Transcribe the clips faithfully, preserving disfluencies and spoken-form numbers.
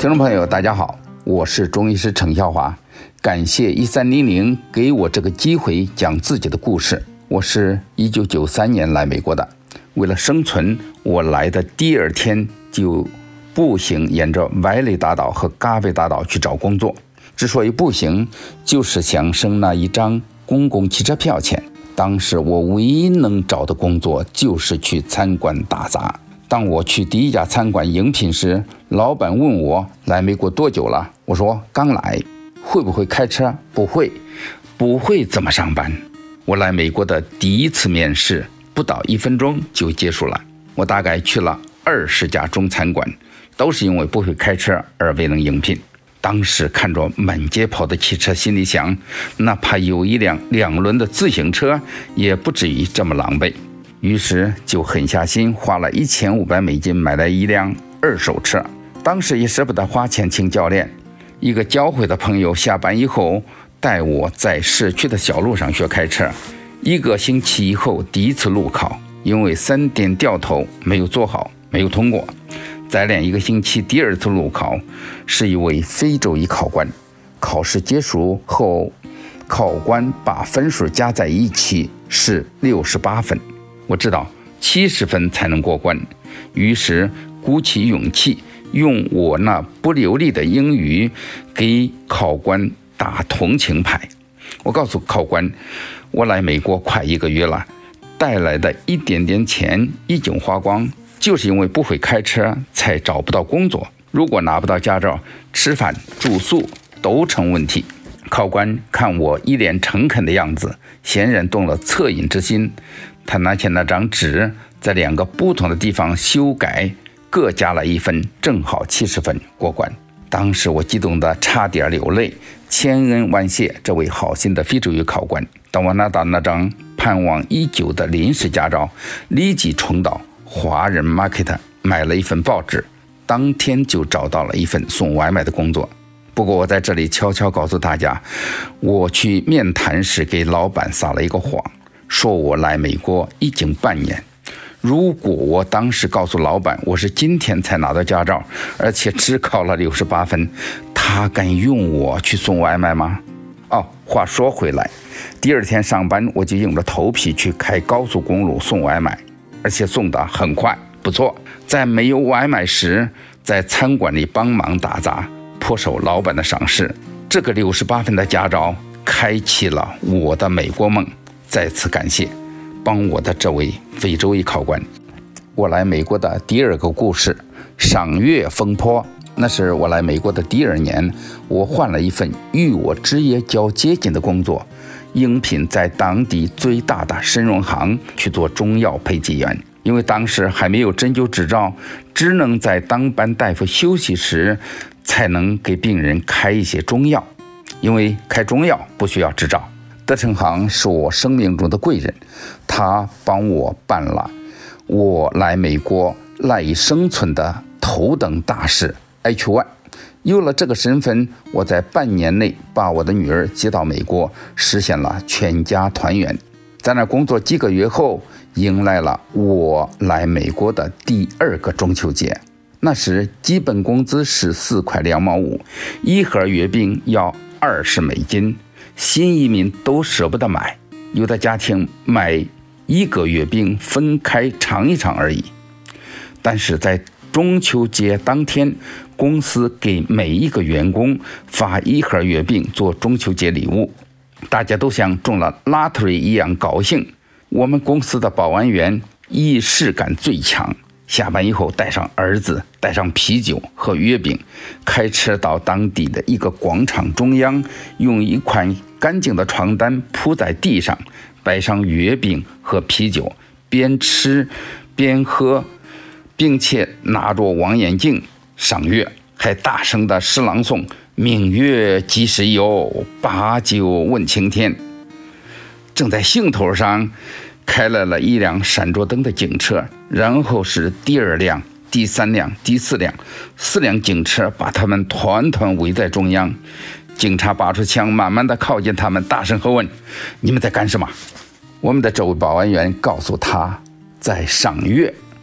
听众朋友大家好，我是中医师程孝华，感谢一三零零给我这个机会讲自己的故事。我是一九九三年来美国的，为了生存，我来的第二天就步行沿着歪雷大道和嘎贝大道去找工作。之所以步行，就是想省那一张公共汽车票钱。当时我唯一能找的工作就是去餐馆打杂。当我去第一家餐馆应聘时，老板问我来美国多久了，我说刚来。会不会开车？不会。不会怎么上班？我来美国的第一次面试不到一分钟就结束了。我大概去了二十家中餐馆，都是因为不会开车而未能应聘。当时看着满街跑的汽车，心里想，哪怕有一辆两轮的自行车也不至于这么狼狈。于是就狠下心，花了一千五百美金买了一辆二手车。当时也舍不得花钱请教练，一个教会的朋友下班以后带我在市区的小路上学开车。一个星期以后，第一次路考，因为三点掉头没有做好，没有通过。再练一个星期，第二次路考，是一位非洲裔考官。考试结束后，考官把分数加在一起是六十八分。我知道七十分才能过关，于是鼓起勇气，用我那不流利的英语给考官打同情牌。我告诉考官，我来美国快一个月了，带来的一点点钱已经花光，就是因为不会开车才找不到工作。如果拿不到驾照，吃饭住宿都成问题。考官看我一脸诚恳的样子，显然动了恻隐之心。他拿起那张纸，在两个不同的地方修改，各加了一分，正好七十分过关。当时我激动得差点流泪，千恩万谢这位好心的非洲裔考官。当我拿到那张盼望已久的临时驾照，立即冲到华人 Market 买了一份报纸，当天就找到了一份送外卖的工作。不过我在这里悄悄告诉大家，我去面谈时给老板撒了一个谎，说我来美国已经半年。如果我当时告诉老板我是今天才拿到驾照，而且只考了六十八分，他敢用我去送外卖吗？哦，话说回来，第二天上班我就硬着头皮去开高速公路送外卖，而且送得很快，不错。在没有外卖时，在餐馆里帮忙打杂，颇受老板的赏识。这个六十八分的驾照开启了我的美国梦，再次感谢帮我的这位非洲裔考官。我来美国的第二个故事，赏月风波。那是我来美国的第二年，我换了一份与我职业较接近的工作，应聘在当地最大的参荣行去做中药配给员。因为当时还没有针灸执照，只能在当班大夫休息时才能给病人开一些中药，因为开中药不需要执照。德成行是我生命中的贵人，他帮我办了我来美国赖以生存的头等大事 H 一。 有了这个身份，我在半年内把我的女儿接到美国，实现了全家团圆。在那工作几个月后，迎来了我来美国的第二个中秋节。那时基本工资是四块两毛五，一盒月饼要二十美金，新移民都舍不得买，有的家庭买一个月饼分开尝一尝而已。但是在中秋节当天，公司给每一个员工发一盒月饼做中秋节礼物，大家都像中了 lottery 一样高兴。我们公司的保安员仪式感最强，下班以后带上儿子，带上啤酒和月饼，开车到当地的一个广场中央，用一块干净的床单铺在地上，摆上月饼和啤酒，边吃边喝，并且拿着望远镜赏月，还大声地诗朗诵明月几时有，把酒问青天。正在兴头上，开来了一辆闪着灯的警车，然后是第二辆、第三辆、第四辆，四辆警车把他们团团围在中央。警察拔出枪，慢慢地靠近他们，大声喝问：你们在干什么？我们的这位保安员告诉他，在赏月。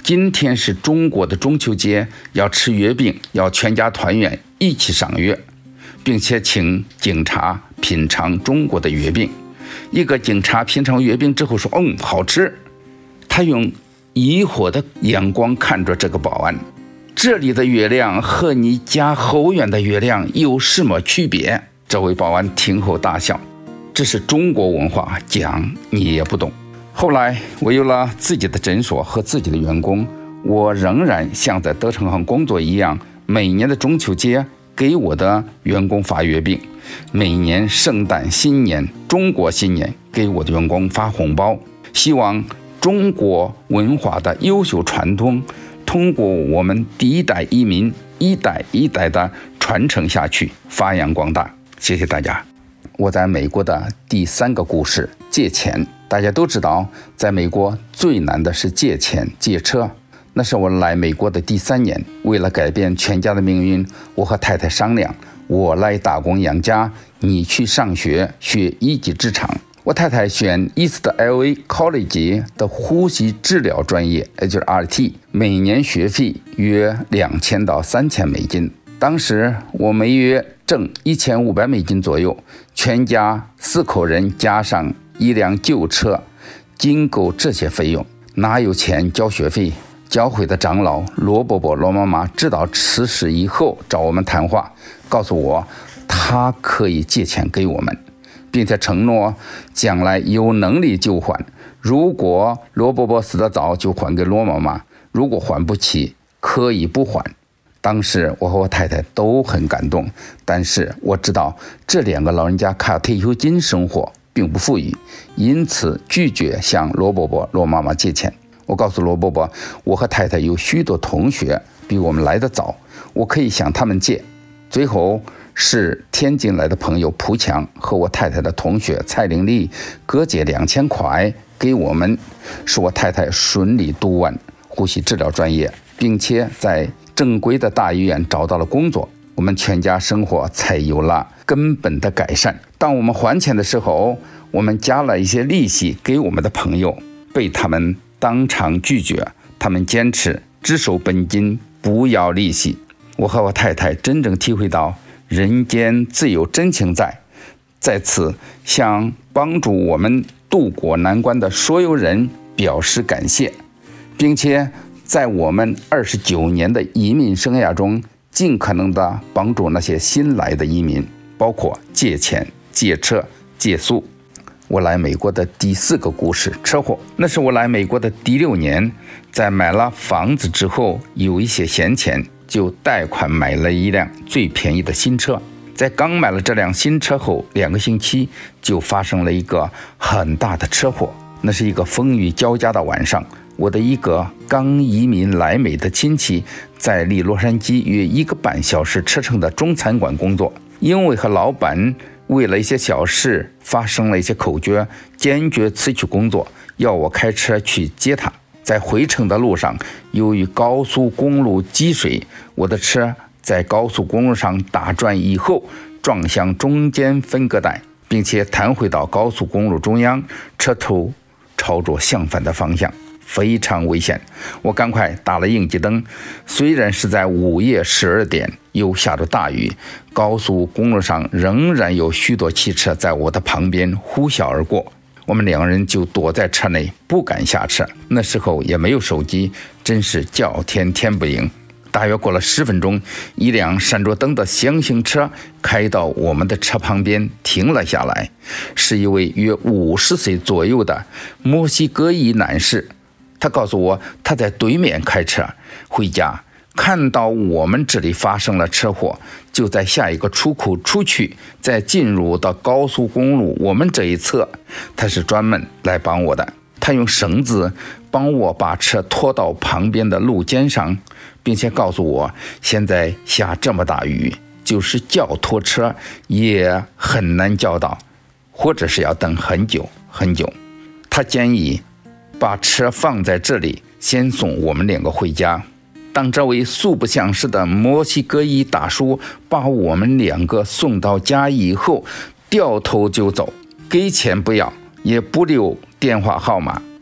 今天是中国的中秋节，要吃月饼，要全家团圆，一起赏月，并且请警察品尝中国的月饼。一个警察品尝月饼之后说：“嗯，好吃。”他用疑惑的眼光看着这个保安，这里的月亮和你家后院的月亮有什么区别？这位保安听后大笑，这是中国文化，讲你也不懂。后来我有了自己的诊所和自己的员工，我仍然像在德成行工作一样，每年的中秋节给我的员工发月饼，每年圣诞新年、中国新年给我的员工发红包，希望中国文化的优秀传统通过我们第一代移民一代一代的传承下去，发扬光大。谢谢大家。我在美国的第三个故事，借钱。大家都知道，在美国最难的是借钱借车。那是我来美国的第三年，为了改变全家的命运，我和太太商量，我来打工养家，你去上学学一技之长。我太太选 East L A College 的呼吸治疗专业，也就是 R T， 每年学费约两千到三千美金。当时我每月挣一千五百美金左右，全家四口人加上一辆旧车，仅够这些费用，哪有钱交学费？教会的长老罗伯伯罗妈妈知道此事以后，找我们谈话，告诉我他可以借钱给我们，并且承诺将来有能力就还。如果罗伯伯死得早，就还给罗妈妈；如果还不起，可以不还。当时我和我太太都很感动，但是我知道这两个老人家靠退休金生活，并不富裕，因此拒绝向罗伯伯罗妈妈借钱。我告诉罗伯伯，我和太太有许多同学比我们来得早，我可以向他们借。最后是天津来的朋友蒲强和我太太的同学蔡玲丽各借两千块给我们，使我太太顺利读完呼吸治疗专业，并且在正规的大医院找到了工作，我们全家生活才有了根本的改善。当我们还钱的时候，我们加了一些利息给我们的朋友，被他们当场拒绝，他们坚持只收本金，不要利息。我和我太太真正体会到人间自有真情在，在此向帮助我们渡过难关的所有人表示感谢，并且在我们二十九年的移民生涯中，尽可能的帮助那些新来的移民，包括借钱、借车、借宿。我来美国的第四个故事，车祸。那是我来美国的第六年，在买了房子之后，有一些闲钱，就贷款买了一辆最便宜的新车。在刚买了这辆新车后两个星期，就发生了一个很大的车祸。那是一个风雨交加的晚上，我的一个刚移民来美的亲戚，在离洛杉矶约一个半小时车程的中餐馆工作，因为和老板为了一些小事发生了一些口角，坚决辞去工作，要我开车去接他。在回程的路上，由于高速公路积水，我的车在高速公路上打转以后，撞向中间分隔带，并且弹回到高速公路中央，车头朝着相反的方向，非常危险。我赶快打了应急灯，虽然是在午夜十二点，又下着大雨，高速公路上仍然有许多汽车在我的旁边呼啸而过。我们两人就躲在车内，不敢下车。那时候也没有手机，真是叫天天不应。大约过了十分钟，一辆闪着灯的箱型车开到我们的车旁边停了下来，是一位约五十岁左右的墨西哥裔男士。他告诉我，他在对面开车回家，看到我们这里发生了车祸，就在下一个出口出去，再进入到高速公路我们这一侧。他是专门来帮我的，他用绳子帮我把车拖到旁边的路肩上，并且告诉我，现在下这么大雨，就是叫拖车也很难叫到，或者是要等很久很久。他建议把车放在这里，先送我们两个回家。当这位素不相识的墨西哥裔大叔把我们两个送到家以后，掉头就走，给钱不要，也不留电话号码，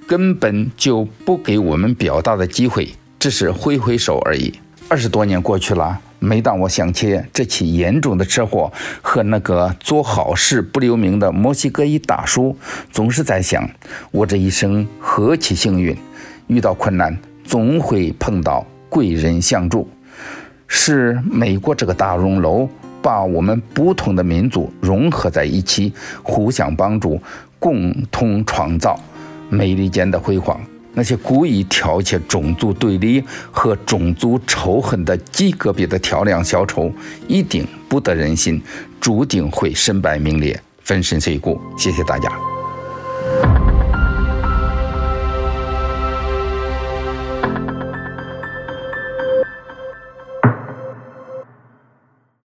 根本就不给我们表达的机会，只是挥挥手而已。二十多年过去了，每当我想起这起严重的车祸和那个做好事不留名的墨西哥裔大叔，总是在想，我这一生何其幸运，遇到困难总会碰到贵人相助。是美国这个大熔炉把我们不同的民族融合在一起，互相帮助，共同创造美利坚的辉煌。那些故意挑起种族对立和种族仇恨的极个别的跳梁小丑，一定不得人心，注定会身败名裂，粉身碎骨。谢谢大家。